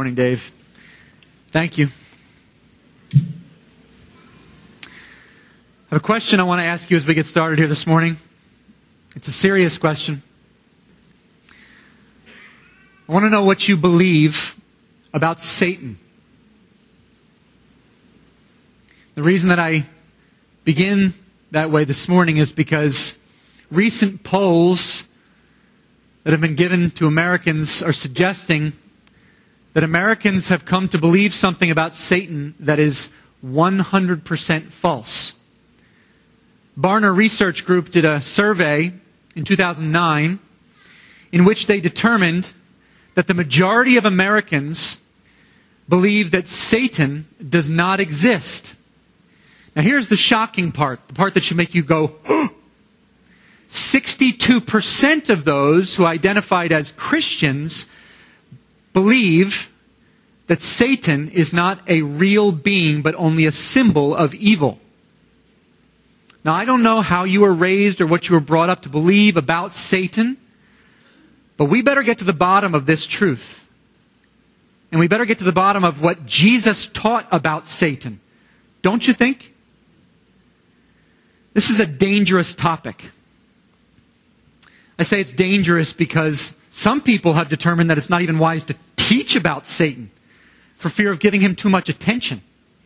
morning, Dave. Thank you. I have a question I want to ask you as we get started here this morning. It's a serious question. I want to know what you believe about Satan. The reason that I begin that way this morning is because recent polls that have been given to Americans are suggesting that Americans have come to believe something about Satan that is 100% false. Barna Research Group did a survey in 2009 in which they determined that the majority of Americans believe that Satan does not exist. Now here's the shocking part, the part that should make you go, 62% of those who identified as Christians believe that Satan is not a real being, but only a symbol of evil. Now, I don't know how you were raised or what you were brought up to believe about Satan, but we better get to the bottom of this truth. And we better get to the bottom of what Jesus taught about Satan. Don't you think? This is a dangerous topic. I say it's dangerous because some people have determined that it's not even wise to teach about Satan for fear of giving him too much attention.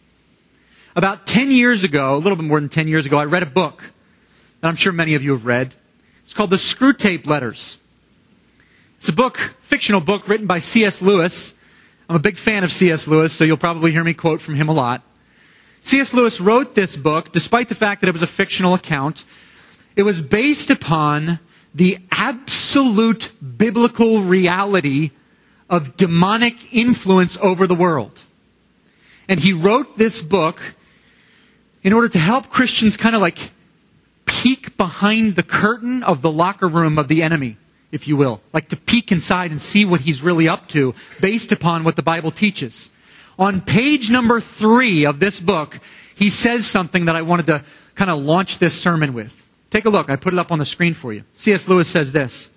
About 10 years ago, a little bit more than 10 years ago, I read a book that I'm sure many of you have read. It's called The Screwtape Letters. It's a book, fictional book written by C.S. Lewis. I'm a big fan of C.S. Lewis, so you'll probably hear me quote from him a lot. C.S. Lewis wrote this book, despite the fact that it was a fictional account. It was based upon the absolute biblical reality of demonic influence over the world. And he wrote this book in order to help Christians kind of like peek behind the curtain of the locker room of the enemy, if you will. Like to peek inside and see what he's really up to based upon what the Bible teaches. On page number 3 of this book, he says something that I wanted to kind of launch this sermon with. Take a look. I put it up on the screen for you. C.S. Lewis says this: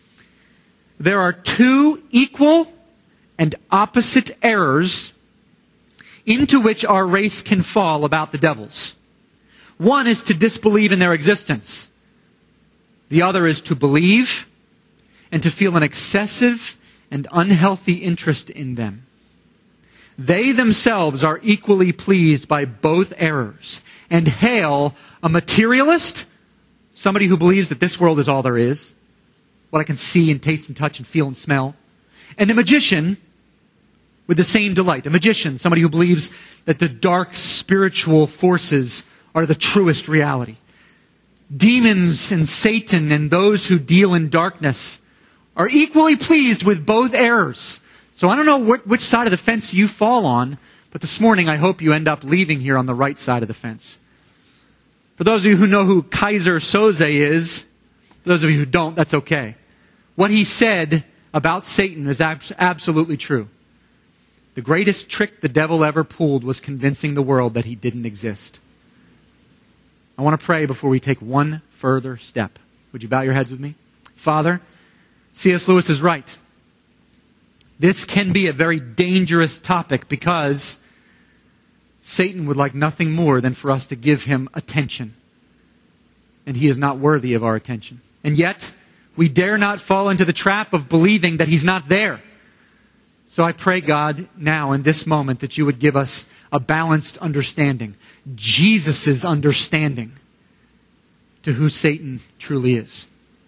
there are two equal and opposite errors into which our race can fall about the devils. One is to disbelieve in their existence. The other is to believe and to feel an excessive and unhealthy interest in them. They themselves are equally pleased by both errors and hail a materialist, somebody who believes that this world is all there is, what I can see and taste and touch and feel and smell, and a magician with the same delight. A magician, somebody who believes that the dark spiritual forces are the truest reality. Demons and Satan and those who deal in darkness are equally pleased with both errors. So I don't know which side of the fence you fall on, but this morning I hope you end up leaving here on the right side of the fence. For those of you who know who Kaiser Soze is, for those of you who don't, that's okay. What he said about Satan is absolutely true. The greatest trick the devil ever pulled was convincing the world that he didn't exist. I want to pray before we take one further step. Would you bow your heads with me? Father, C.S. Lewis is right. This can be a very dangerous topic because Satan would like nothing more than for us to give him attention. And he is not worthy of our attention. And yet, we dare not fall into the trap of believing that he's not there. So I pray, God, now in this moment that you would give us a balanced understanding. Jesus' understanding to who Satan truly is.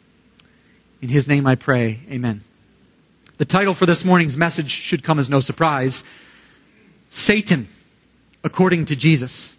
In his name I pray, amen. The title for this morning's message should come as no surprise. Satan, according to Jesus.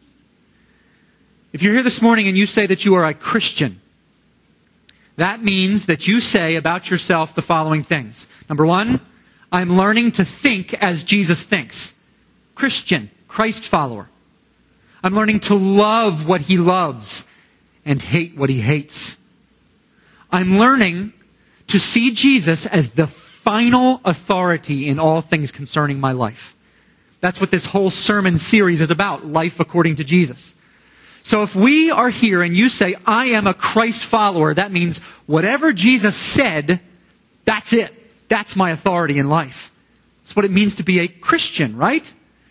If you're here this morning and you say that you are a Christian, that means that you say about yourself the following things. Number 1, I'm learning to think as Jesus thinks. Christian, Christ follower. I'm learning to love what he loves and hate what he hates. I'm learning to see Jesus as the final authority in all things concerning my life. That's what this whole sermon series is about, life according to Jesus. So if we are here and you say, I am a Christ follower, that means whatever Jesus said, that's it. That's my authority in life. That's what it means to be a Christian, right?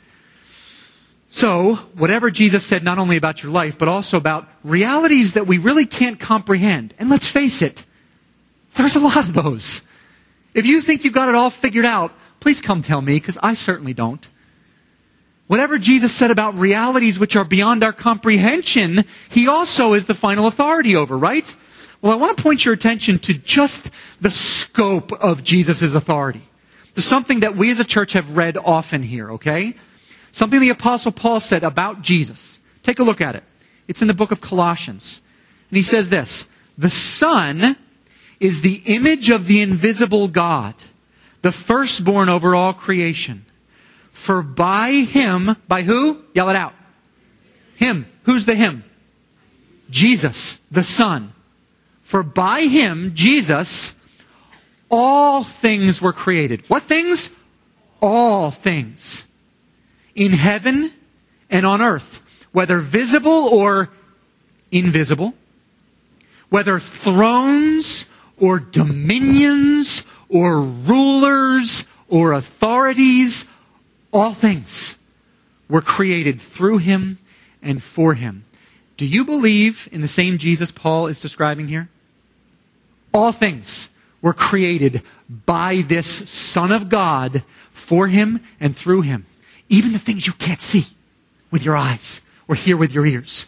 So, whatever Jesus said not only about your life, but also about realities that we really can't comprehend. And let's face it, there's a lot of those. If you think you've got it all figured out, please come tell me, because I certainly don't. Whatever Jesus said about realities which are beyond our comprehension, He also is the final authority over, right? Well, I want to point your attention to just the scope of Jesus' authority. To something that we as a church have read often here, okay? Something the Apostle Paul said about Jesus. Take a look at it. It's in the book of Colossians. And he says this, "The Son is the image of the invisible God, the firstborn over all creation. For by Him," by who? Yell it out. Him. Who's the Him? Jesus, the Son. "For by Him," Jesus, "all things were created." What things? All things. "In heaven and on earth, whether visible or invisible, whether thrones or dominions or rulers or authorities, all things were created through Him and for Him." Do you believe in the same Jesus Paul is describing here? All things were created by this Son of God, for Him and through Him. Even the things you can't see with your eyes or hear with your ears.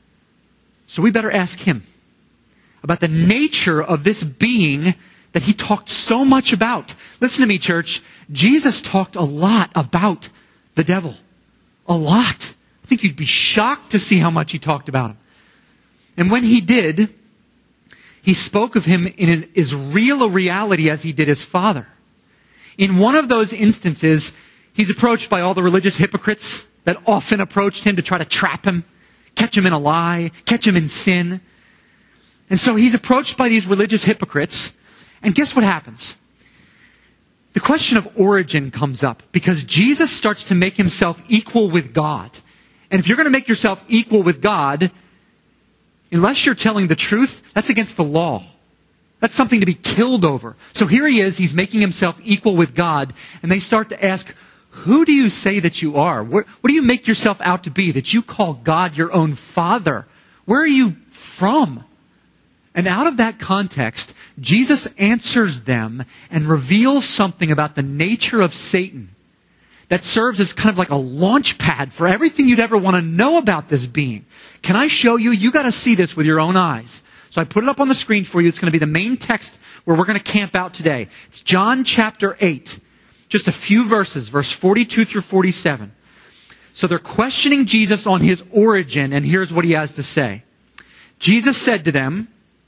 So we better ask Him about the nature of this being that He talked so much about. Listen to me, church. Jesus talked a lot about the devil. A lot. I think you'd be shocked to see how much He talked about him. And when He did, He spoke of him in as real a reality as He did His Father. In one of those instances, He's approached by all the religious hypocrites that often approached Him to try to trap Him, catch Him in a lie, catch Him in sin. And so He's approached by these religious hypocrites, and guess what happens? The question of origin comes up because Jesus starts to make Himself equal with God. And if you're going to make yourself equal with God, unless you're telling the truth, that's against the law. That's something to be killed over. So here He is, He's making Himself equal with God, and they start to ask, who do you say that you are? What do you make yourself out to be, that you call God your own Father? Where are you from? And out of that context, Jesus answers them and reveals something about the nature of Satan that serves as kind of like a launch pad for everything you'd ever want to know about this being. Can I show you? You got to see this with your own eyes. So I put it up on the screen for you. It's going to be the main text where we're going to camp out today. It's John chapter 8. Just a few verses, verse 42 through 47. So they're questioning Jesus on His origin, and here's what He has to say. Jesus said to them,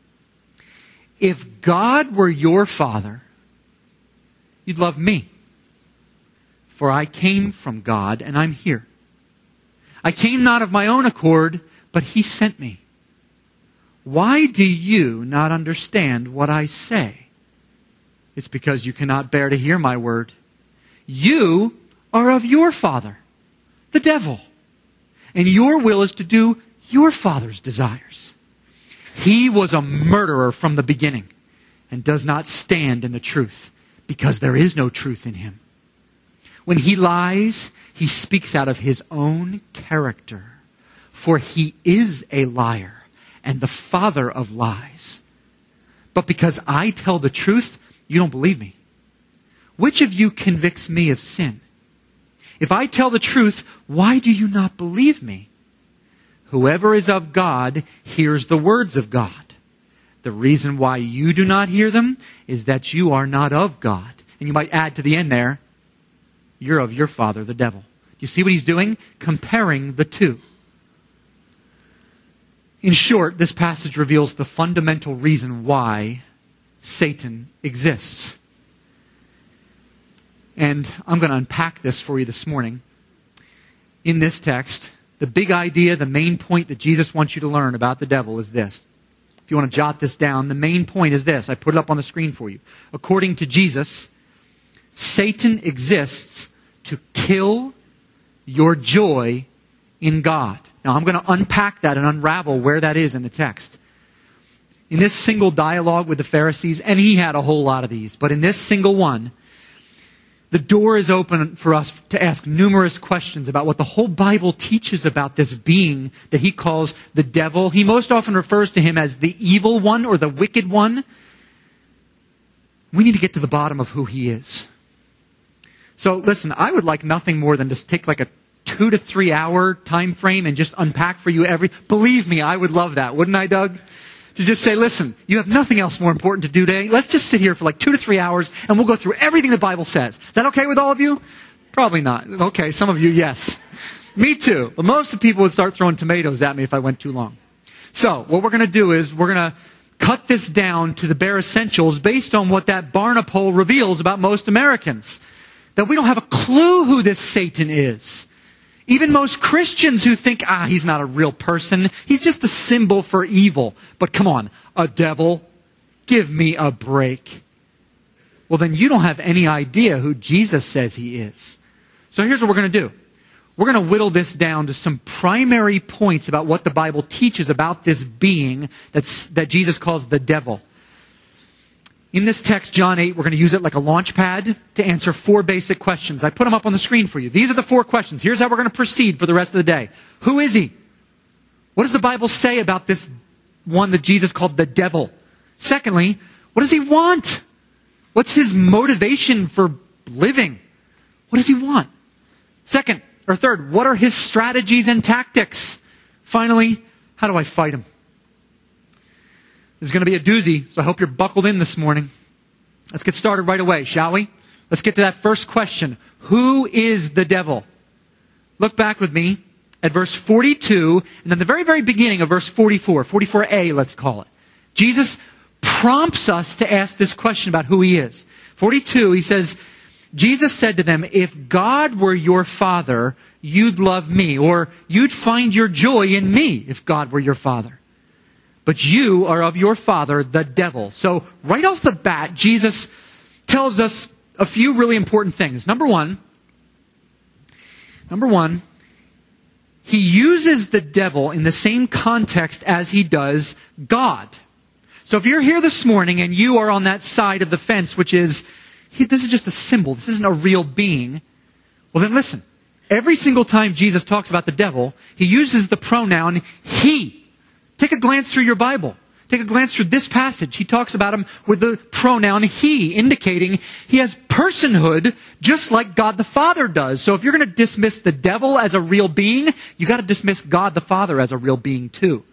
"If God were your Father, you'd love me. For I came from God, and I'm here. I came not of my own accord, but He sent me. Why do you not understand what I say? It's because you cannot bear to hear my word. You are of your father, the devil, and your will is to do your father's desires. He was a murderer from the beginning and does not stand in the truth, because there is no truth in him. When he lies, he speaks out of his own character, for he is a liar and the father of lies. But because I tell the truth, you don't believe me. Which of you convicts me of sin? If I tell the truth, why do you not believe me? Whoever is of God hears the words of God. The reason why you do not hear them is that you are not of God." And you might add to the end there, "You're of your father, the devil." Do you see what he's doing? Comparing the two. In short, this passage reveals the fundamental reason why Satan exists. And I'm going to unpack this for you this morning. In this text, the big idea, the main point that Jesus wants you to learn about the devil is this. If you want to jot this down, the main point is this. I put it up on the screen for you. According to Jesus, Satan exists to kill your joy in God. Now, I'm going to unpack that and unravel where that is in the text. In this single dialogue with the Pharisees, and he had a whole lot of these, but in this single one, the door is open for us to ask numerous questions about what the whole Bible teaches about this being that he calls the devil. He most often refers to him as the evil one or the wicked one. We need to get to the bottom of who he is. So listen, I would like nothing more than just take like a 2 to 3 hour time frame and just unpack for you believe me, I would love that, wouldn't I, Doug? To just say, listen, you have nothing else more important to do today. Let's just sit here for like 2 to 3 hours and we'll go through everything the Bible says. Is that okay with all of you? Probably not. Okay, some of you, yes. Me too. But most of the people would start throwing tomatoes at me if I went too long. So, what we're going to do is we're going to cut this down to the bare essentials based on what that Barna poll reveals about most Americans. That we don't have a clue who this Satan is. Even most Christians who think, he's not a real person. He's just a symbol for evil. But come on, a devil? Give me a break. Well, then you don't have any idea who Jesus says he is. So here's what we're going to do. We're going to whittle this down to some primary points about what the Bible teaches about this being that Jesus calls the devil. In this text, John 8, we're going to use it like a launch pad to answer 4 basic questions. I put them up on the screen for you. These are the 4 questions. Here's how we're going to proceed for the rest of the day. Who is he? What does the Bible say about this one that Jesus called the devil? Secondly, what does he want? What's his motivation for living? What does he want? Third, what are his strategies and tactics? Finally, how do I fight him? This is going to be a doozy, so I hope you're buckled in this morning. Let's get started right away, shall we? Let's get to that first question. Who is the devil? Look back with me at verse 42, and then the very, very beginning of verse 44, 44a, let's call it. Jesus prompts us to ask this question about who he is. 42, he says, Jesus said to them, if God were your father, you'd love me, or you'd find your joy in me if God were your father. But you are of your father, the devil. So right off the bat, Jesus tells us a few really important things. Number one, he uses the devil in the same context as he does God. So if you're here this morning and you are on that side of the fence, which is, this is just a symbol, this isn't a real being, well then listen. Every single time Jesus talks about the devil, he uses the pronoun he. Take a glance through your Bible. Take a glance through this passage. He talks about him with the pronoun he, indicating he has personhood just like God the Father does. So if you're going to dismiss the devil as a real being, you got to dismiss God the Father as a real being too.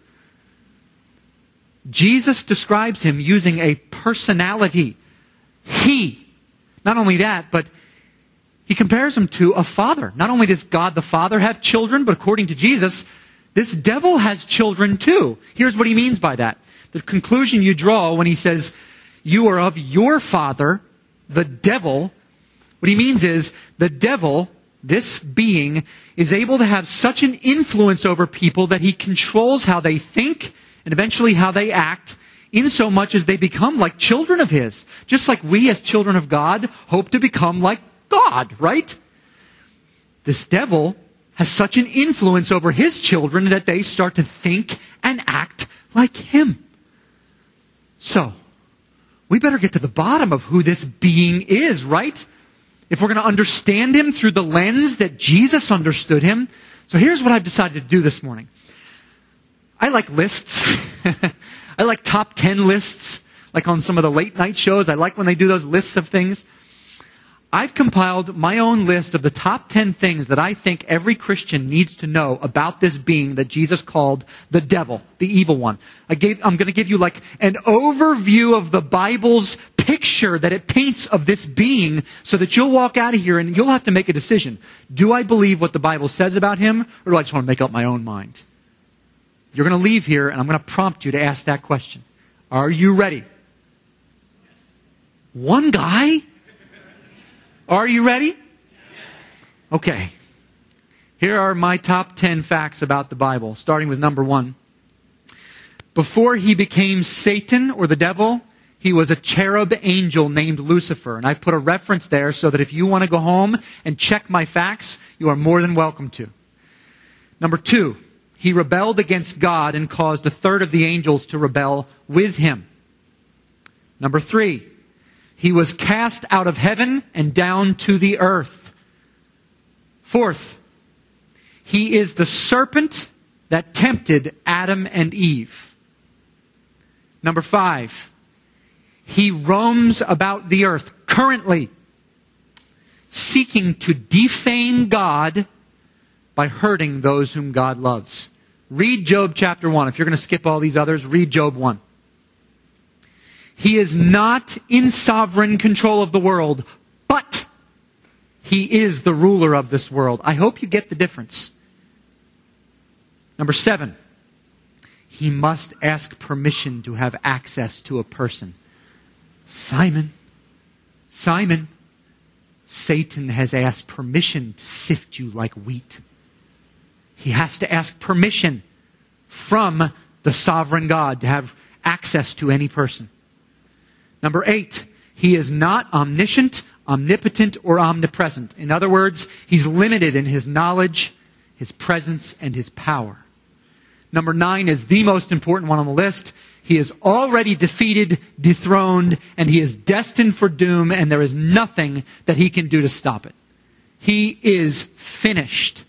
Jesus describes him using a personality. He. Not only that, but he compares him to a father. Not only does God the Father have children, but according to Jesus, this devil has children too. Here's what he means by that. The conclusion you draw when he says, you are of your father, the devil. What he means is, the devil, this being, is able to have such an influence over people that he controls how they think and eventually how they act, in so much as they become like children of his. Just like we as children of God hope to become like God, right? This devil has such an influence over his children that they start to think and act like him. So, we better get to the bottom of who this being is, right? If we're going to understand him through the lens that Jesus understood him. So here's what I've decided to do this morning. I like lists. I like top 10 lists. Like on some of the late night shows, I like when they do those lists of things. I've compiled my own list of the top 10 things that I think every Christian needs to know about this being that Jesus called the devil, the evil one. I'm going to give you like an overview of the Bible's picture that it paints of this being so that you'll walk out of here and you'll have to make a decision. Do I believe what the Bible says about him, or do I just want to make up my own mind? You're going to leave here and I'm going to prompt you to ask that question. Are you ready? One guy? Are you ready? Okay. Here are my top 10 facts about the Bible, starting with number 1. Before he became Satan or the devil, he was a cherub angel named Lucifer. And I've put a reference there so that if you want to go home and check my facts, you are more than welcome to. Number 2, he rebelled against God and caused a third of the angels to rebel with him. Number 3, He was cast out of heaven and down to the earth. Fourth, he is the serpent that tempted Adam and Eve. Number 5, he roams about the earth currently, seeking to defame God by hurting those whom God loves. Read Job chapter 1. If you're going to skip all these others, read Job 1. He is not in sovereign control of the world, but he is the ruler of this world. I hope you get the difference. Number 7, he must ask permission to have access to a person. Simon, Satan has asked permission to sift you like wheat. He has to ask permission from the sovereign God to have access to any person. Number 8, he is not omniscient, omnipotent, or omnipresent. In other words, he's limited in his knowledge, his presence, and his power. Number 9 is the most important one on the list. He is already defeated, dethroned, and he is destined for doom, and there is nothing that he can do to stop it. He is finished.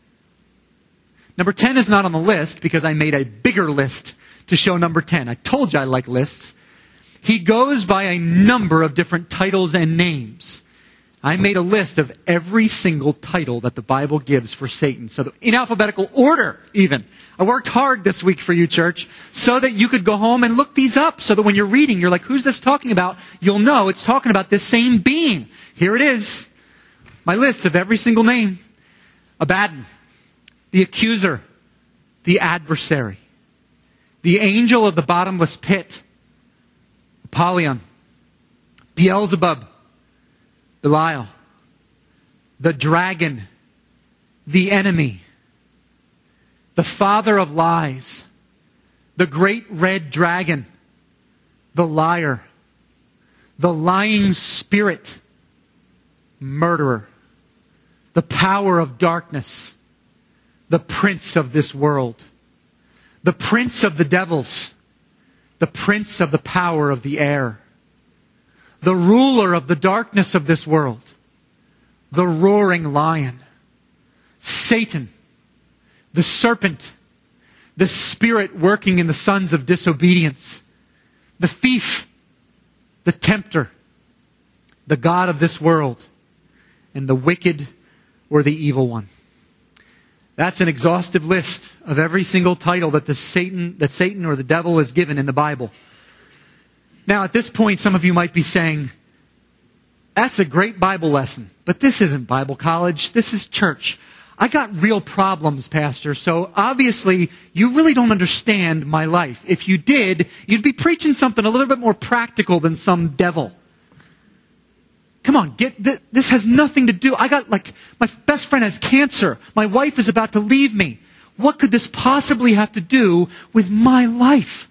Number 10 is not on the list because I made a bigger list to show number 10. I told you I like lists. He goes by a number of different titles and names. I made a list of every single title that the Bible gives for Satan. So in alphabetical order, even. I worked hard this week for you, church, so that you could go home and look these up. So that when you're reading, you're like, who's this talking about? You'll know it's talking about this same being. Here it is. My list of every single name. Abaddon. The accuser. The adversary. The angel of the bottomless pit. Apollyon, Beelzebub, Belial, the dragon, the enemy, the father of lies, the great red dragon, the liar, the lying spirit, murderer, the power of darkness, the prince of this world, the prince of the devils, the prince of the power of the air, the ruler of the darkness of this world, the roaring lion, Satan, the serpent, the spirit working in the sons of disobedience, the thief, the tempter, the god of this world, and the wicked or the evil one. That's an exhaustive list of every single title that Satan or the devil is given in the Bible. Now, at this point, some of you might be saying, that's a great Bible lesson, but this isn't Bible college. This is church. I got real problems, Pastor, so obviously you really don't understand my life. If you did, you'd be preaching something a little bit more practical than some devil. Come on, this has nothing to do. My best friend has cancer. My wife is about to leave me. What could this possibly have to do with my life?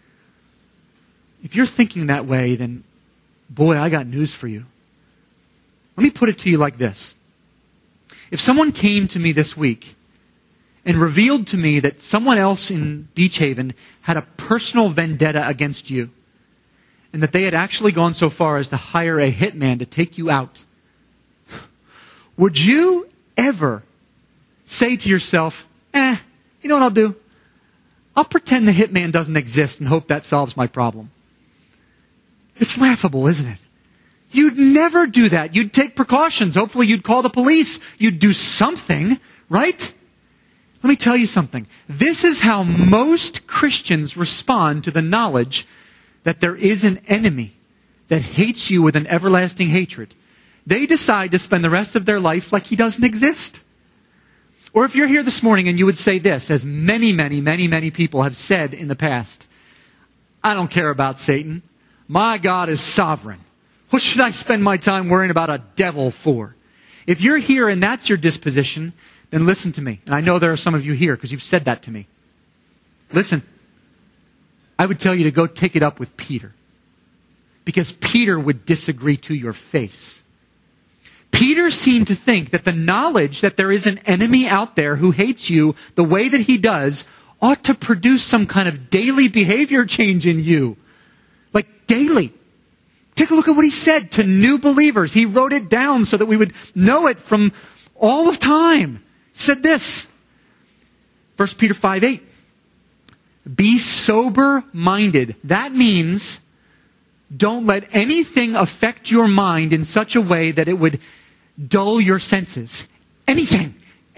If you're thinking that way, then boy, I got news for you. Let me put it to you like this. If someone came to me this week and revealed to me that someone else in Beach Haven had a personal vendetta against you, and that they had actually gone so far as to hire a hitman to take you out, would you ever say to yourself, you know what I'll do? I'll pretend the hitman doesn't exist and hope that solves my problem. It's laughable, isn't it? You'd never do that. You'd take precautions. Hopefully you'd call the police. You'd do something, right? Let me tell you something. This is how most Christians respond to the knowledge that there is an enemy that hates you with an everlasting hatred. They decide to spend the rest of their life like he doesn't exist. Or if you're here this morning and you would say this, as many people have said in the past, I don't care about Satan. My God is sovereign. What should I spend my time worrying about a devil for? If you're here and that's your disposition, then listen to me. And I know there are some of you here because you've said that to me. Listen. I would tell you to go take it up with Peter. Because Peter would disagree to your face. Peter seemed to think that the knowledge that there is an enemy out there who hates you the way that he does ought to produce some kind of daily behavior change in you. Like daily. Take a look at what he said to new believers. He wrote it down so that we would know it from all of time. He said this, 1 Peter 5:8. Be sober-minded. That means don't let anything affect your mind in such a way that it would dull your senses. Anything.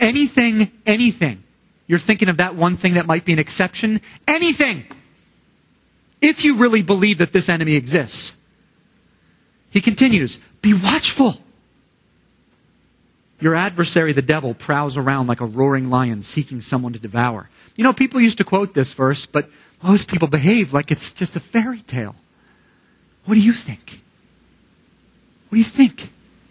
You're thinking of that one thing that might be an exception. Anything. If you really believe that this enemy exists. He continues, be watchful. Your adversary, the devil, prowls around like a roaring lion seeking someone to devour. You know, people used to quote this verse, but most people behave like it's just a fairy tale. What do you think? What do you think?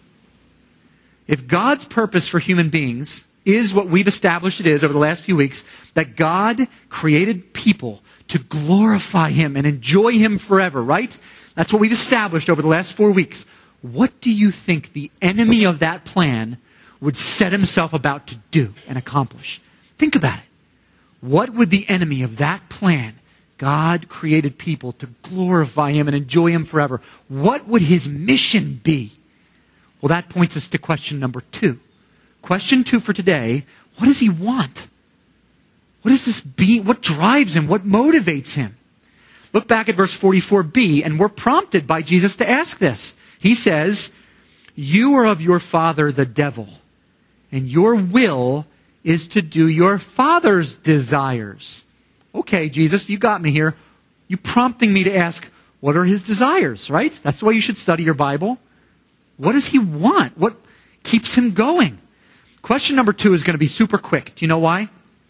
If God's purpose for human beings is what we've established it is over the last few weeks, that God created people to glorify Him and enjoy Him forever, right? That's what we've established over the last 4 weeks. What do you think the enemy of that plan would set himself about to do and accomplish? Think about it. What would the enemy of that plan, God created people to glorify Him and enjoy Him forever, what would his mission be? Well, that points us to question number 2. Question 2 for today, what does he want? What is this being? What drives him? What motivates him? Look back at verse 44b, and we're prompted by Jesus to ask this. He says, you are of your father the devil, and your will is to do your father's desires. Okay, Jesus, you got me here. You prompting me to ask, what are his desires, right? That's why you should study your Bible. What does he want? What keeps him going? Question number 2 is going to be super quick. Do you know why?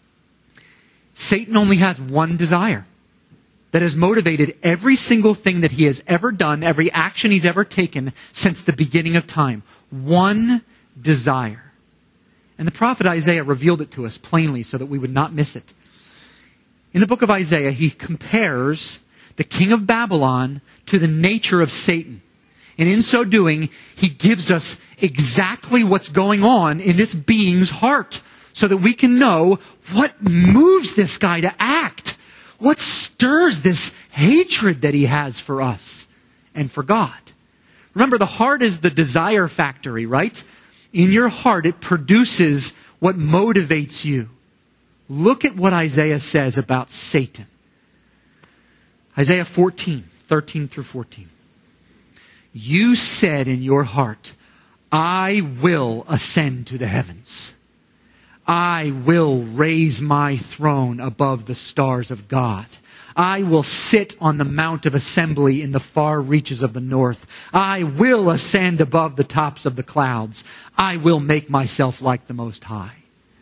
Satan only has one desire that has motivated every single thing that he has ever done, every action he's ever taken since the beginning of time. One desire. And the prophet Isaiah revealed it to us plainly so that we would not miss it. In the book of Isaiah, he compares the king of Babylon to the nature of Satan. And in so doing, he gives us exactly what's going on in this being's heart so that we can know what moves this guy to act. What stirs this hatred that he has for us and for God? Remember, the heart is the desire factory, right? In your heart, it produces what motivates you. Look at what Isaiah says about Satan. Isaiah 14, 13 through 14. You said in your heart, I will ascend to the heavens. I will raise my throne above the stars of God. I will sit on the mount of assembly in the far reaches of the north. I will ascend above the tops of the clouds. I will make myself like the Most High.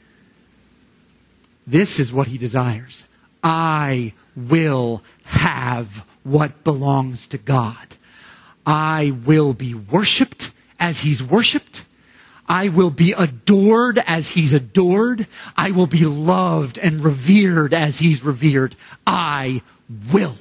This is what he desires. I will have what belongs to God. I will be worshipped as he's worshipped. I will be adored as he's adored. I will be loved and revered as he's revered. I will.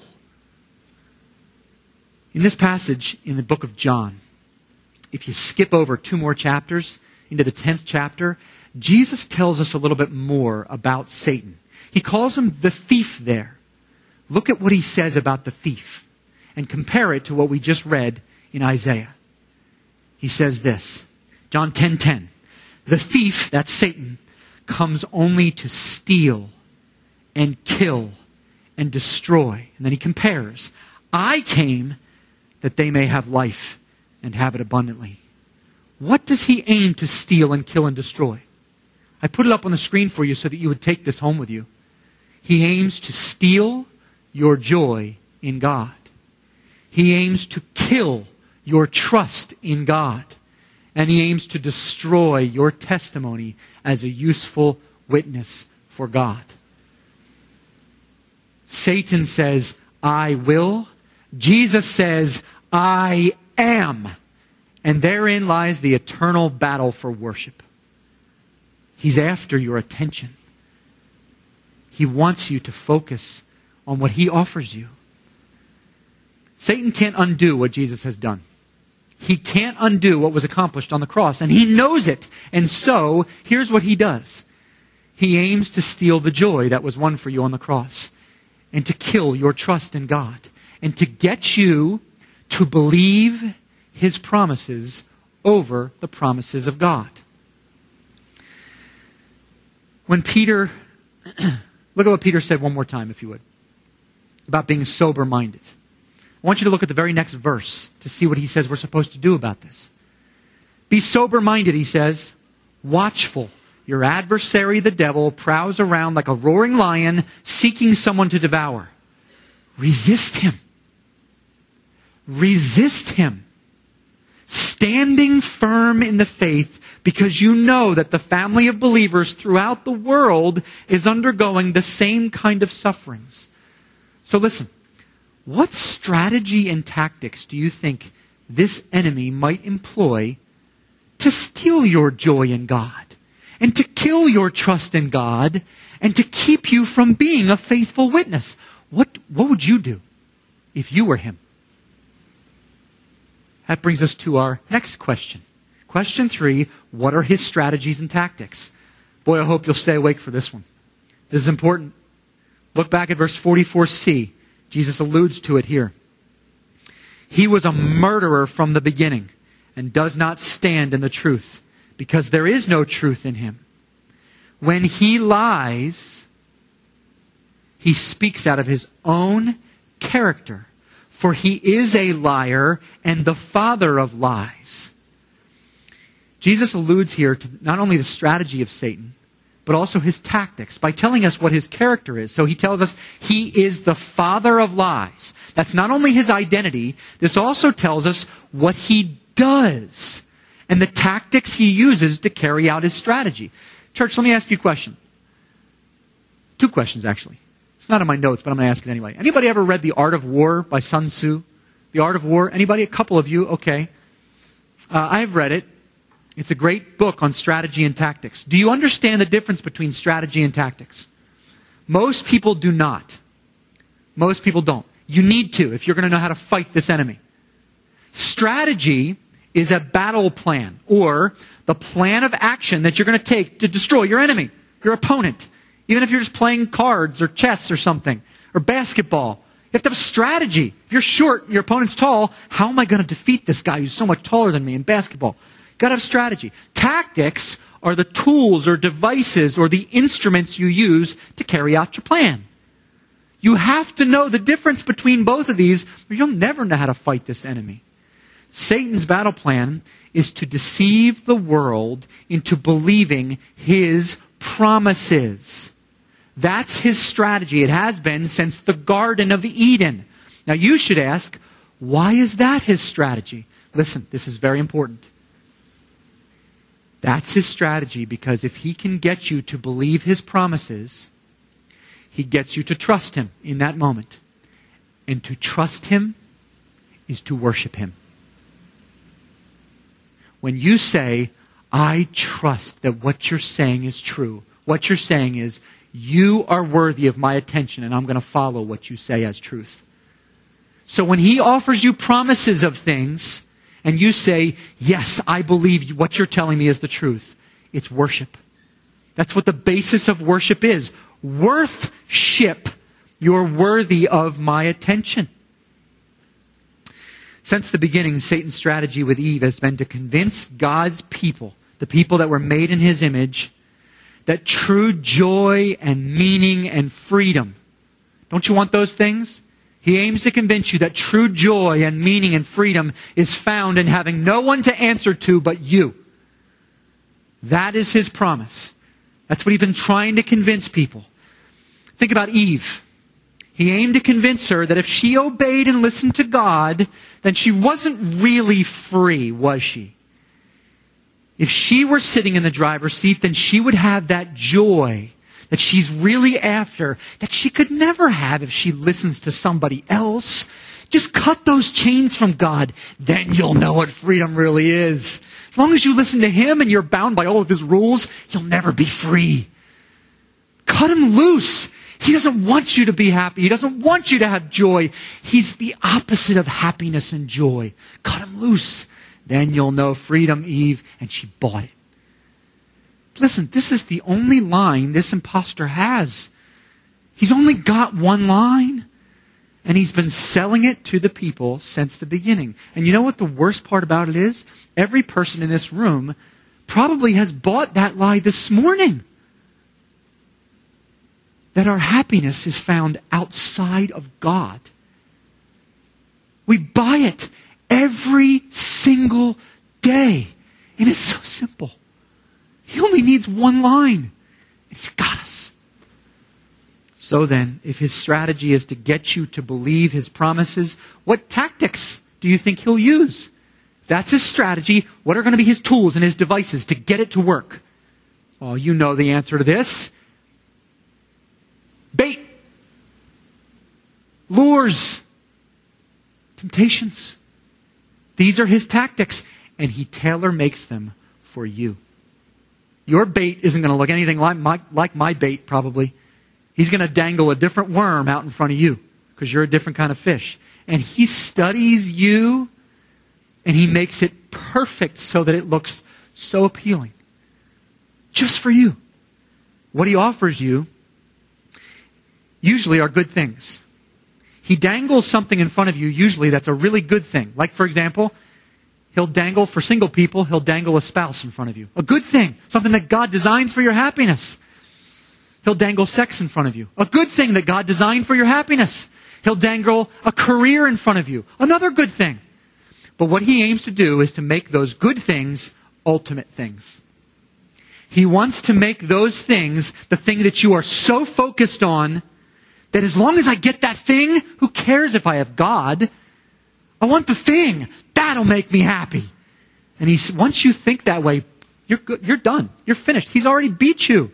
In this passage in the book of John, if you skip over 2 more chapters into the 10th chapter, Jesus tells us a little bit more about Satan. He calls him the thief there. Look at what he says about the thief and compare it to what we just read in Isaiah. He says this, John 10:10, the thief, that's Satan, comes only to steal and kill and destroy. And then he compares, I came that they may have life and have it abundantly. What does he aim to steal and kill and destroy? I put it up on the screen for you so that you would take this home with you. He aims to steal your joy in God. He aims to kill your trust in God. And he aims to destroy your testimony as a useful witness for God. Satan says, I will. Jesus says, I am. And therein lies the eternal battle for worship. He's after your attention. He wants you to focus on what he offers you. Satan can't undo what Jesus has done. He can't undo what was accomplished on the cross, and he knows it. And so, here's what he does. He aims to steal the joy that was won for you on the cross, and to kill your trust in God, and to get you to believe his promises over the promises of God. When Peter, look at what Peter said one more time, if you would, about being sober-minded. I want you to look at the very next verse to see what he says we're supposed to do about this. Be sober-minded, he says, watchful. Your adversary, the devil, prowls around like a roaring lion, seeking someone to devour. Resist him. Resist him. Standing firm in the faith, because you know that the family of believers throughout the world is undergoing the same kind of sufferings. So listen, what strategy and tactics do you think this enemy might employ to steal your joy in God, and to kill your trust in God, and to keep you from being a faithful witness? What would you do if you were him? That brings us to our next question. Question 3, what are his strategies and tactics? Boy, I hope you'll stay awake for this one. This is important. Look back at verse 44c. Jesus alludes to it here. He was a murderer from the beginning and does not stand in the truth, because there is no truth in him. When he lies, he speaks out of his own character, for he is a liar and the father of lies. Jesus alludes here to not only the strategy of Satan, but also his tactics by telling us what his character is. So he tells us he is the father of lies. That's not only his identity, this also tells us what he does and the tactics he uses to carry out his strategy. Church, let me ask you a question. 2 questions, actually. It's not in my notes, but I'm going to ask it anyway. Anybody ever read The Art of War by Sun Tzu? The Art of War? Anybody? A couple of you? Okay. I've read it. It's a great book on strategy and tactics. Do you understand the difference between strategy and tactics? Most people do not. Most people don't. You need to if you're going to know how to fight this enemy. Strategy is a battle plan, or the plan of action that you're going to take to destroy your enemy, your opponent. Even if you're just playing cards or chess or something, or basketball. You have to have a strategy. If you're short and your opponent's tall, how am I going to defeat this guy who's so much taller than me in basketball? You've got to have strategy. Tactics are the tools or devices or the instruments you use to carry out your plan. You have to know the difference between both of these, or you'll never know how to fight this enemy. Satan's battle plan is to deceive the world into believing his promises. That's his strategy. It has been since the Garden of Eden. Now you should ask, why is that his strategy? Listen, this is very important. That's his strategy because if he can get you to believe his promises, he gets you to trust him in that moment. And to trust him is to worship him. When you say, I trust that what you're saying is true, what you're saying is, you are worthy of my attention and I'm going to follow what you say as truth. So when he offers you promises of things and you say, yes, I believe what you're telling me is the truth, it's worship. That's what the basis of worship is. Worth-ship. You're worthy of my attention. Since the beginning, Satan's strategy with Eve has been to convince God's people, the people that were made in his image, that true joy and meaning and freedom, don't you want those things? He aims to convince you that true joy and meaning and freedom is found in having no one to answer to but you. That is his promise. That's what he's been trying to convince people. Think about Eve. He aimed to convince her that if she obeyed and listened to God, then she wasn't really free, was she? If she were sitting in the driver's seat, then she would have that joy that she's really after, that she could never have if she listens to somebody else. Just cut those chains from God. Then you'll know what freedom really is. As long as you listen to him and you're bound by all of his rules, you'll never be free. Cut him loose. He doesn't want you to be happy. He doesn't want you to have joy. He's the opposite of happiness and joy. Cut him loose. Then you'll know freedom, Eve. And she bought it. Listen, this is the only line this imposter has. He's only got one line. And he's been selling it to the people since the beginning. And you know what the worst part about it is? Every person in this room probably has bought that lie this morning. That our happiness is found outside of God. We buy it every single day. And it's so simple. He only needs one line. And he's got us. So then, if his strategy is to get you to believe his promises, what tactics do you think he'll use? If that's his strategy, what are going to be his tools and his devices to get it to work? Oh, you know the answer to this. Bait. Lures. Temptations. These are his tactics, and he tailor-makes them for you. Your bait isn't going to look anything like my bait, probably. He's going to dangle a different worm out in front of you because you're a different kind of fish. And he studies you and he makes it perfect so that it looks so appealing. Just for you. What he offers you usually are good things. He dangles something in front of you, usually that's a really good thing. Like, for example, he'll dangle, for single people, he'll dangle a spouse in front of you. A good thing. Something that God designs for your happiness. He'll dangle sex in front of you. A good thing that God designed for your happiness. He'll dangle a career in front of you. Another good thing. But what he aims to do is to make those good things ultimate things. He wants to make those things the thing that you are so focused on that as long as I get that thing, who cares if I have God? I want the thing. That'll make me happy. And once you think that way, you're good. You're done. You're finished. He's already beat you.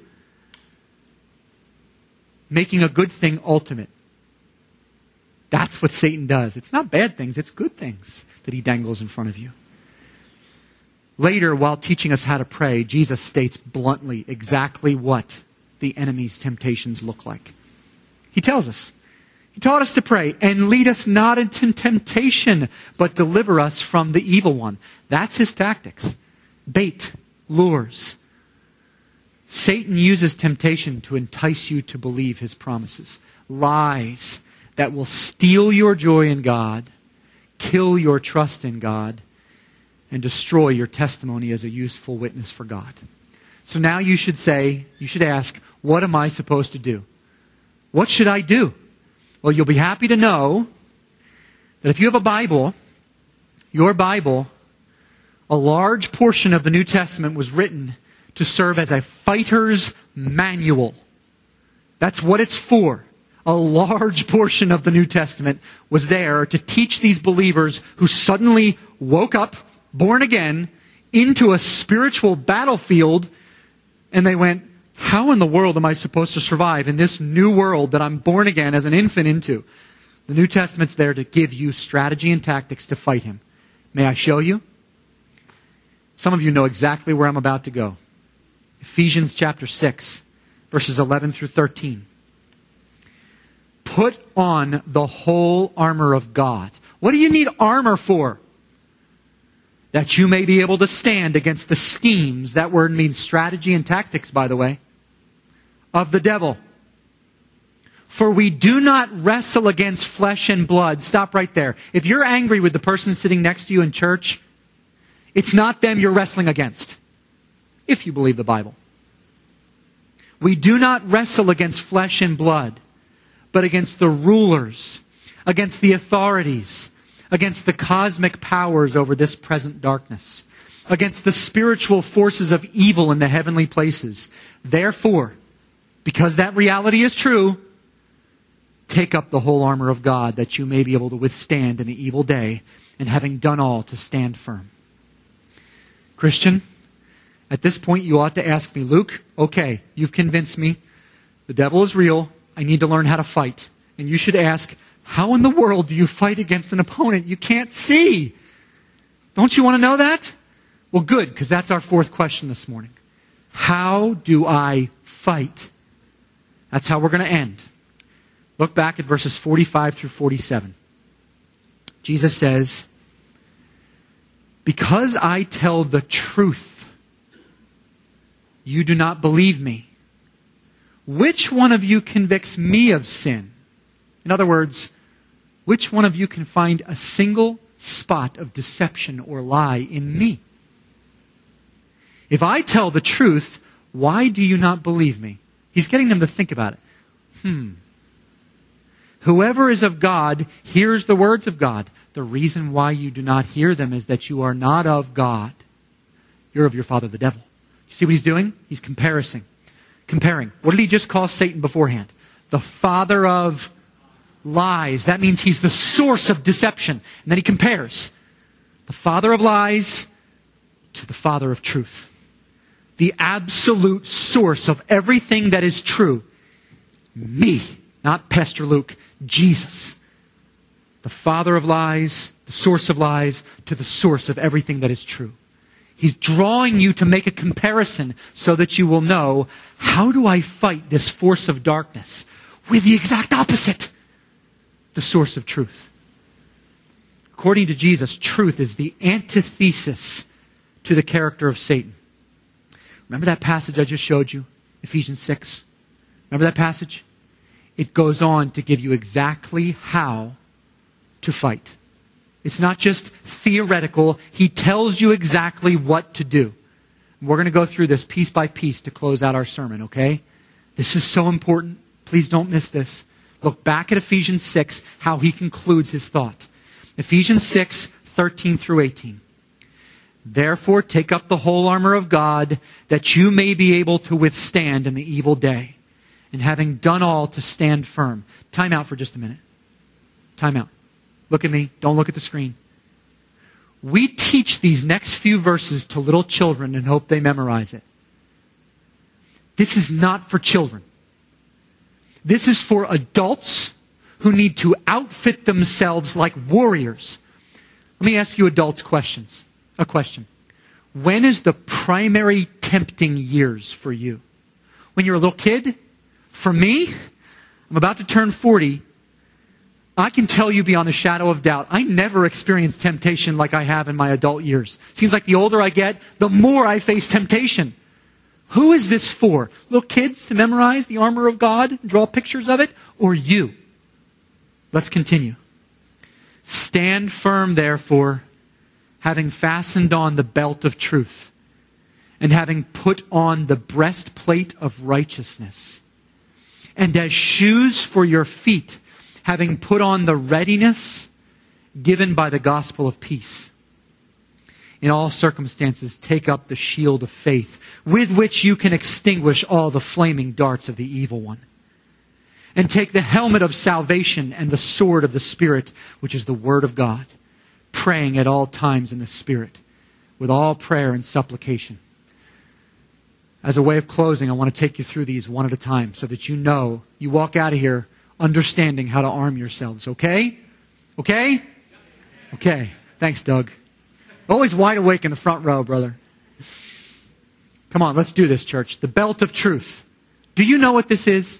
Making a good thing ultimate. That's what Satan does. It's not bad things, it's good things that he dangles in front of you. Later, while teaching us how to pray, Jesus states bluntly exactly what the enemy's temptations look like. He tells us. He taught us to pray, and lead us not into temptation, but deliver us from the evil one. That's his tactics. Bait, lures. Satan uses temptation to entice you to believe his promises. Lies that will steal your joy in God, kill your trust in God, and destroy your testimony as a useful witness for God. So now you should ask, what am I supposed to do? What should I do? Well, you'll be happy to know that if you have a Bible, your Bible, a large portion of the New Testament was written to serve as a fighter's manual. That's what it's for. A large portion of the New Testament was there to teach these believers who suddenly woke up, born again, into a spiritual battlefield, and they went, how in the world am I supposed to survive in this new world that I'm born again as an infant into? The New Testament's there to give you strategy and tactics to fight him. May I show you? Some of you know exactly where I'm about to go. Ephesians chapter 6, verses 11 through 13. Put on the whole armor of God. What do you need armor for? That you may be able to stand against the schemes, that word means strategy and tactics, by the way, of the devil. For we do not wrestle against flesh and blood. Stop right there. If you're angry with the person sitting next to you in church, it's not them you're wrestling against. If you believe the Bible. We do not wrestle against flesh and blood, but against the rulers, against the authorities, against the cosmic powers over this present darkness, against the spiritual forces of evil in the heavenly places. Therefore, because that reality is true, take up the whole armor of God that you may be able to withstand in the evil day, and having done all, to stand firm. Christian, at this point you ought to ask me, Luke, okay, you've convinced me. The devil is real. I need to learn how to fight. And you should ask, how in the world do you fight against an opponent you can't see? Don't you want to know that? Well, good, because that's our fourth question this morning. How do I fight? That's how we're going to end. Look back at verses 45 through 47. Jesus says, because I tell the truth, you do not believe me. Which one of you convicts me of sin? In other words, Which one of you can find a single spot of deception or lie in me? If I tell the truth, why do you not believe me? He's getting them to think about it. Whoever is of God hears the words of God. The reason why you do not hear them is that you are not of God. You're of your father the devil. You see what he's doing? He's comparing. What did he just call Satan beforehand? The father of lies. That means he's the source of deception. And then he compares the father of lies to the father of truth. The absolute source of everything that is true. Me. Not Pastor Luke. Jesus. The father of lies, the source of lies, to the source of everything that is true. He's drawing you to make a comparison so that you will know, how do I fight this force of darkness with the exact opposite? The source of truth. According to Jesus, truth is the antithesis to the character of Satan. Remember that passage I just showed you? Ephesians 6. Remember that passage? It goes on to give you exactly how to fight. It's not just theoretical. He tells you exactly what to do. We're going to go through this piece by piece to close out our sermon, okay? This is so important. Please don't miss this. Look back at Ephesians 6, how he concludes his thought. Ephesians 6, 13 through 18. Therefore, take up the whole armor of God, that you may be able to withstand in the evil day. And having done all, to stand firm. Time out for just a minute. Time out. Look at me. Don't look at the screen. We teach these next few verses to little children and hope they memorize it. This is not for children. This is for adults who need to outfit themselves like warriors. Let me ask you adults questions. A question. When is the primary tempting years for you? When you're a little kid? For me, I'm about to turn 40. I can tell you beyond a shadow of doubt, I never experienced temptation like I have in my adult years. Seems like the older I get, the more I face temptation. Who is this for? Little kids to memorize the armor of God, draw pictures of it, or you? Let's continue. Stand firm, therefore, having fastened on the belt of truth, and having put on the breastplate of righteousness, and as shoes for your feet, having put on the readiness given by the gospel of peace. In all circumstances, take up the shield of faith, with which you can extinguish all the flaming darts of the evil one. And take the helmet of salvation and the sword of the Spirit, which is the Word of God, praying at all times in the Spirit, with all prayer and supplication. As a way of closing, I want to take you through these one at a time so that you know, you walk out of here understanding how to arm yourselves, okay? Okay? Okay. Thanks, Doug. Always wide awake in the front row, brother. Come on, let's do this, church. The belt of truth. Do you know what this is?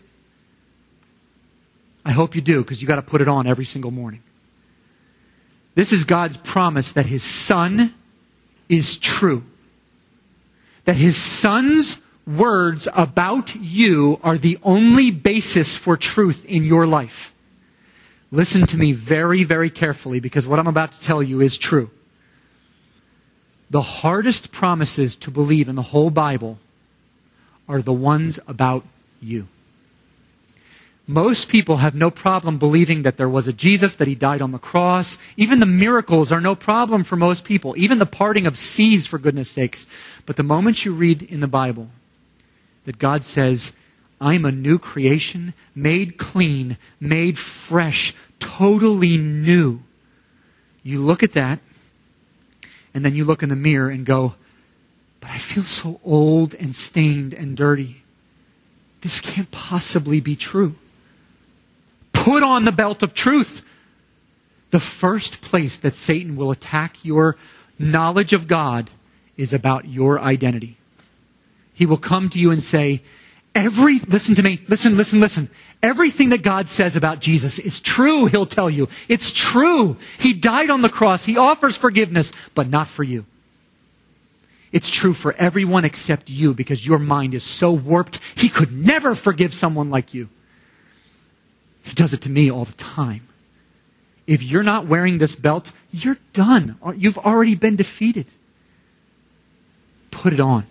I hope you do, because you got to put it on every single morning. This is God's promise that His Son is true. That His Son's words about you are the only basis for truth in your life. Listen to me very, very carefully, because what I'm about to tell you is true. The hardest promises to believe in the whole Bible are the ones about you. Most people have no problem believing that there was a Jesus, that He died on the cross. Even the miracles are no problem for most people. Even the parting of seas, for goodness sakes. But the moment you read in the Bible that God says, I'm a new creation, made clean, made fresh, totally new. You look at that, and then you look in the mirror and go, but I feel so old and stained and dirty. This can't possibly be true. Put on the belt of truth. The first place that Satan will attack your knowledge of God is about your identity. He will come to you and say, listen to me, listen. Everything that God says about Jesus is true, He'll tell you. It's true. He died on the cross. He offers forgiveness, but not for you. It's true for everyone except you, because your mind is so warped, He could never forgive someone like you. He does it to me all the time. if you're not wearing this belt, you're done. You've already been defeated. Put it on.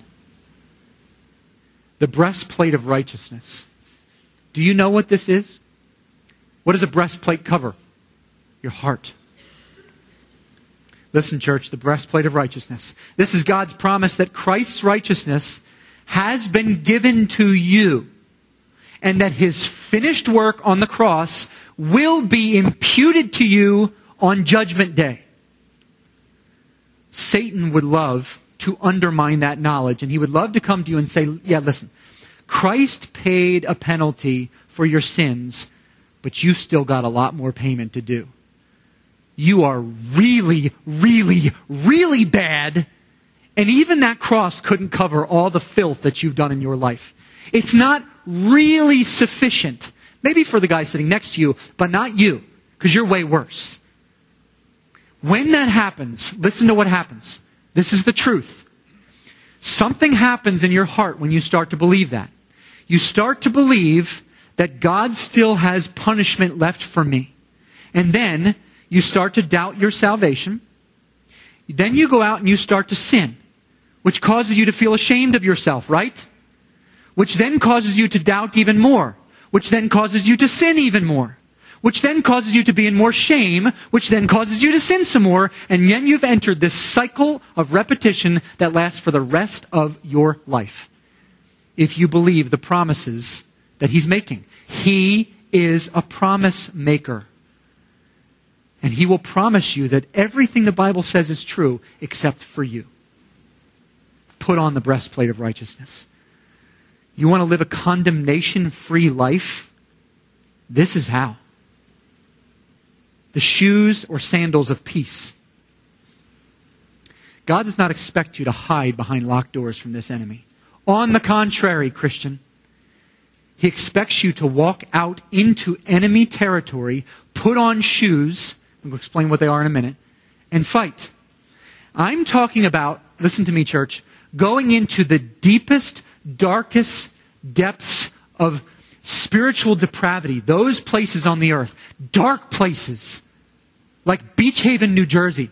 The breastplate of righteousness. Do you know what this is? What does a breastplate cover? Your heart. Listen, church, the breastplate of righteousness. This is God's promise that Christ's righteousness has been given to you, and that His finished work on the cross will be imputed to you on Judgment Day. Satan would love to undermine that knowledge, and he would love to come to you and say, yeah, listen, Christ paid a penalty for your sins, but you still got a lot more payment to do. You are really, really, really bad, and even that cross couldn't cover all the filth that you've done in your life. It's not really sufficient. Maybe for the guy sitting next to you, but not you, because you're way worse. When that happens, listen to what happens. This is the truth. Something happens in your heart when you start to believe that. You start to believe that God still has punishment left for me. And then you start to doubt your salvation. Then you go out and you start to sin, which causes you to feel ashamed of yourself, right? Which then causes you to doubt even more, which then causes you to sin even more, which then causes you to be in more shame, which then causes you to sin some more, and then you've entered this cycle of repetition that lasts for the rest of your life. If you believe the promises that He's making. He is a promise maker. And He will promise you that everything the Bible says is true except for you. Put on the breastplate of righteousness. You want to live a condemnation-free life? This is how. The shoes or sandals of peace. God does not expect you to hide behind locked doors from this enemy. On the contrary, Christian, He expects you to walk out into enemy territory, put on shoes, I'm going to explain what they are in a minute, and fight. I'm talking about, listen to me, church, going into the deepest, darkest depths of spiritual depravity, those places on the earth, dark places, like Beach Haven, New Jersey.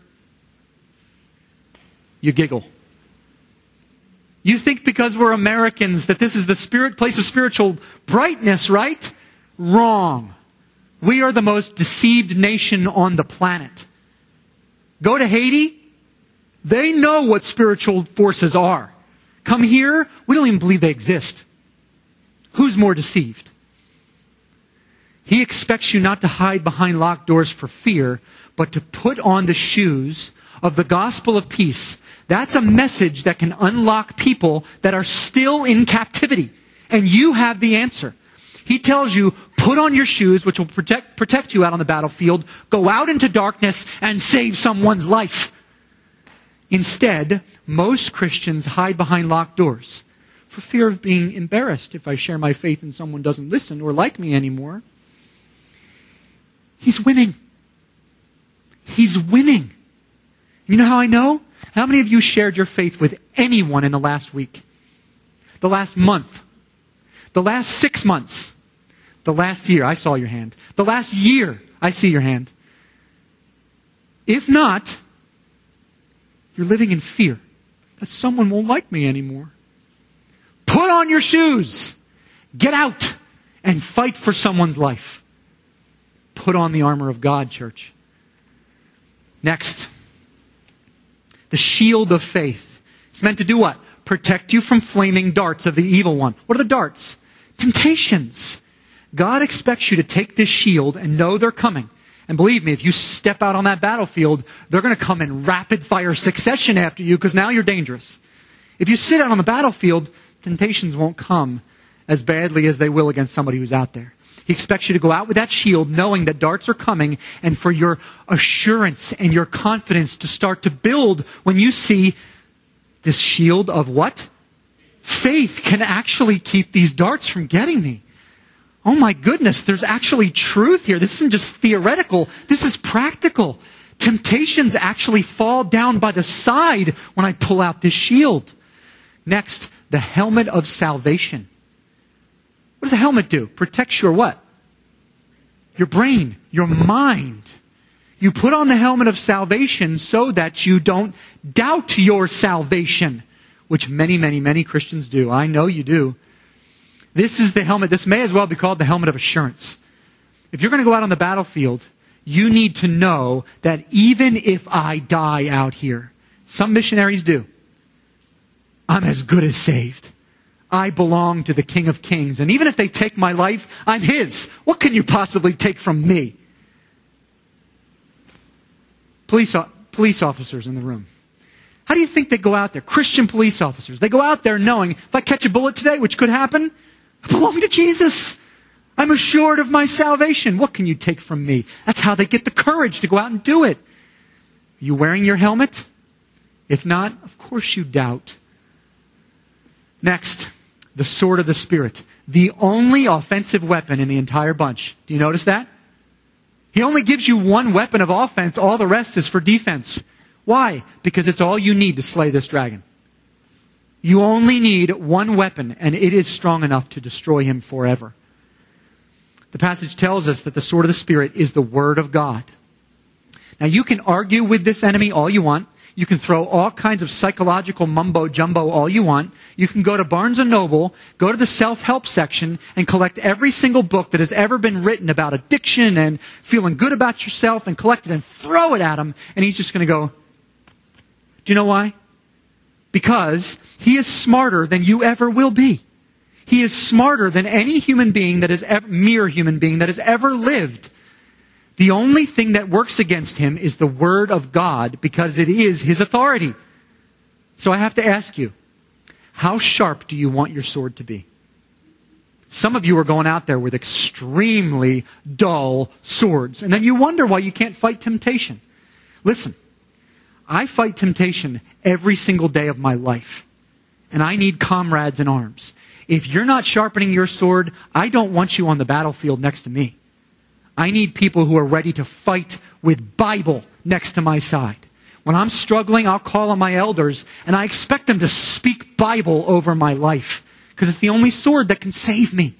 You giggle. You think because we're Americans that this is the place of spiritual brightness, right? Wrong. We are the most deceived nation on the planet. Go to Haiti. They know what spiritual forces are. Come here, we don't even believe they exist. Who's more deceived? He expects you not to hide behind locked doors for fear, but to put on the shoes of the gospel of peace. That's a message that can unlock people that are still in captivity. And you have the answer. He tells you, put on your shoes, which will protect you out on the battlefield. Go out into darkness and save someone's life. Instead, most Christians hide behind locked doors for fear of being embarrassed if I share my faith and someone doesn't listen or like me anymore. He's winning. He's winning. You know how I know? How many of you shared your faith with anyone in the last week? The last month? The last 6 months? The last year? I saw your hand. The last year? I see your hand. If not, you're living in fear that someone won't like me anymore. Put on your shoes. Get out and fight for someone's life. Put on the armor of God, church. Next. The shield of faith. It's meant to do what? Protect you from flaming darts of the evil one. What are the darts? Temptations. God expects you to take this shield and know they're coming. And believe me, if you step out on that battlefield, they're going to come in rapid fire succession after you because now you're dangerous. If you sit out on the battlefield, temptations won't come as badly as they will against somebody who's out there. He expects you to go out with that shield knowing that darts are coming and for your assurance and your confidence to start to build when you see this shield of what? Faith can actually keep these darts from getting me. Oh my goodness, there's actually truth here. This isn't just theoretical. This is practical. Temptations actually fall down by the side when I pull out this shield. Next, the helmet of salvation. What does a helmet do? Protects your what? Your brain, your mind. You put on the helmet of salvation so that you don't doubt your salvation, which many, many, many Christians do. I know you do. This is the helmet. This may as well be called the helmet of assurance. If you're going to go out on the battlefield, you need to know that even if I die out here, some missionaries do, I'm as good as saved. I belong to the King of Kings. And even if they take my life, I'm His. What can you possibly take from me? Police officers in the room. How do you think they go out there? Christian police officers. They go out there knowing, if I catch a bullet today, which could happen, I belong to Jesus. I'm assured of my salvation. What can you take from me? That's how they get the courage to go out and do it. Are you wearing your helmet? If not, of course you doubt. Next, the sword of the Spirit. The only offensive weapon in the entire bunch. Do you notice that? He only gives you one weapon of offense. All the rest is for defense. Why? Because it's all you need to slay this dragon. You only need one weapon, and it is strong enough to destroy him forever. The passage tells us that the sword of the Spirit is the Word of God. Now you can argue with this enemy all you want. You can throw all kinds of psychological mumbo-jumbo all you want. You can go to Barnes & Noble, go to the self-help section, and collect every single book that has ever been written about addiction and feeling good about yourself, and collect it and throw it at him, and he's just going to go, do you know why? Because he is smarter than you ever will be. He is smarter than any human being that has ever, mere human being that has ever lived. The only thing that works against him is the Word of God, because it is his authority. So I have to ask you, how sharp do you want your sword to be? Some of you are going out there with extremely dull swords, and then you wonder why you can't fight temptation. Listen, I fight temptation every single day of my life, and I need comrades in arms. If you're not sharpening your sword, I don't want you on the battlefield next to me. I need people who are ready to fight with Bible next to my side. When I'm struggling, I'll call on my elders, and I expect them to speak Bible over my life, because it's the only sword that can save me.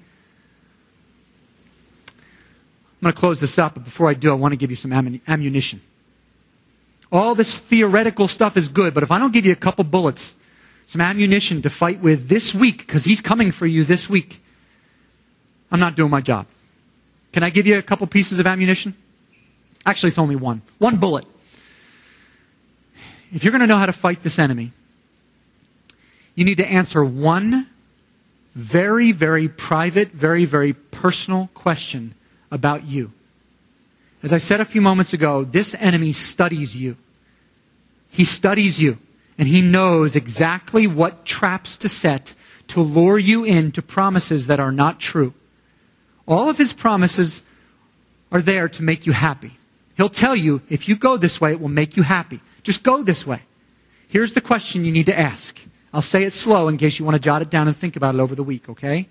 I'm going to close this up, but before I do, I want to give you some ammunition. All this theoretical stuff is good, but if I don't give you a couple bullets, some ammunition to fight with this week, because he's coming for you this week, I'm not doing my job. Can I give you a couple pieces of ammunition? Actually, it's only one. One bullet. If you're going to know how to fight this enemy, you need to answer one very, very private, very, very personal question about you. As I said a few moments ago, this enemy studies you. He studies you, and he knows exactly what traps to set to lure you into promises that are not true. All of his promises are there to make you happy. He'll tell you, if you go this way, it will make you happy. Just go this way. Here's the question you need to ask. I'll say it slow in case you want to jot it down and think about it over the week, okay?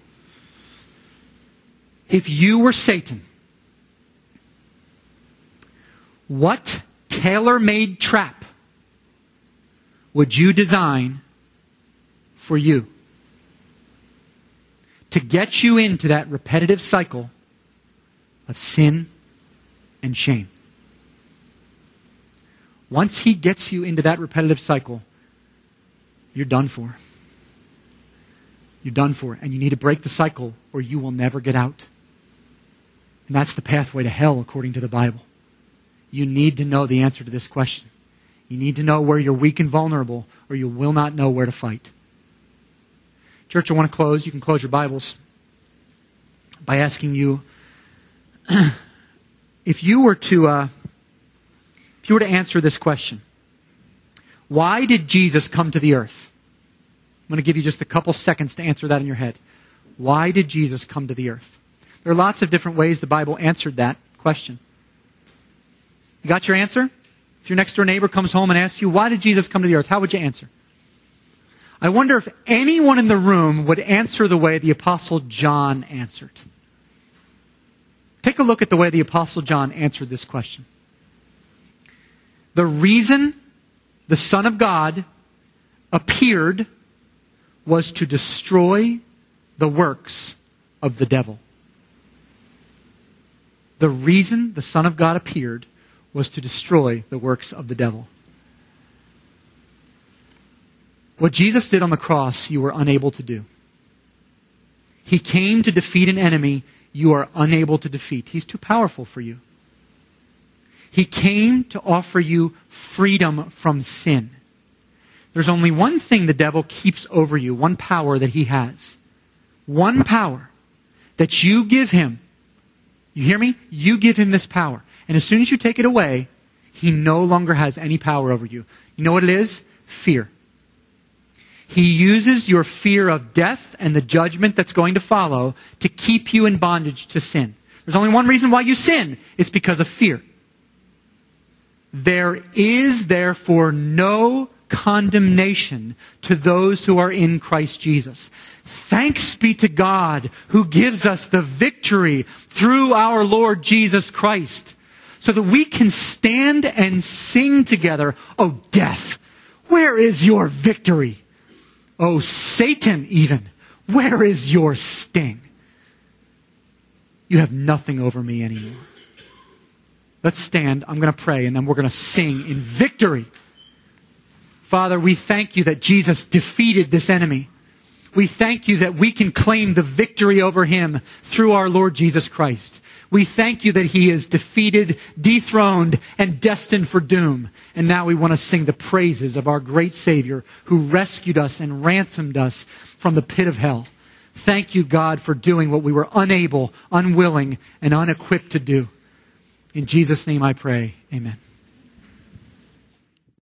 If you were Satan, what tailor-made trap would you design for you to get you into that repetitive cycle of sin and shame? Once he gets you into that repetitive cycle, you're done for. You're done for. And you need to break the cycle or you will never get out. And that's the pathway to hell according to the Bible. You need to know the answer to this question. You need to know where you're weak and vulnerable, or you will not know where to fight. Church, I want to close. You can close your Bibles by asking you, if you were to answer this question, why did Jesus come to the earth? I'm going to give you just a couple seconds to answer that in your head. Why did Jesus come to the earth? There are lots of different ways the Bible answered that question. You got your answer? If your next door neighbor comes home and asks you, why did Jesus come to the earth? How would you answer? I wonder if anyone in the room would answer the way the Apostle John answered. Take a look at the way the Apostle John answered this question. The reason the Son of God appeared was to destroy the works of the devil. The reason the Son of God appeared was to destroy the works of the devil. What Jesus did on the cross, you were unable to do. He came to defeat an enemy you are unable to defeat. He's too powerful for you. He came to offer you freedom from sin. There's only one thing the devil keeps over you, one power that he has. One power that you give him. You hear me? You give him this power. And as soon as you take it away, he no longer has any power over you. You know what it is? Fear. He uses your fear of death and the judgment that's going to follow to keep you in bondage to sin. There's only one reason why you sin. It's because of fear. There is therefore no condemnation to those who are in Christ Jesus. Thanks be to God who gives us the victory through our Lord Jesus Christ, so that we can stand and sing together, "O death, where is your victory? O Satan, even, where is your sting? You have nothing over me anymore." Let's stand. I'm going to pray, and then we're going to sing in victory. Father, we thank you that Jesus defeated this enemy. We thank you that we can claim the victory over him through our Lord Jesus Christ. We thank you that he is defeated, dethroned, and destined for doom. And now we want to sing the praises of our great Savior who rescued us and ransomed us from the pit of hell. Thank you, God, for doing what we were unable, unwilling, and unequipped to do. In Jesus' name I pray. Amen.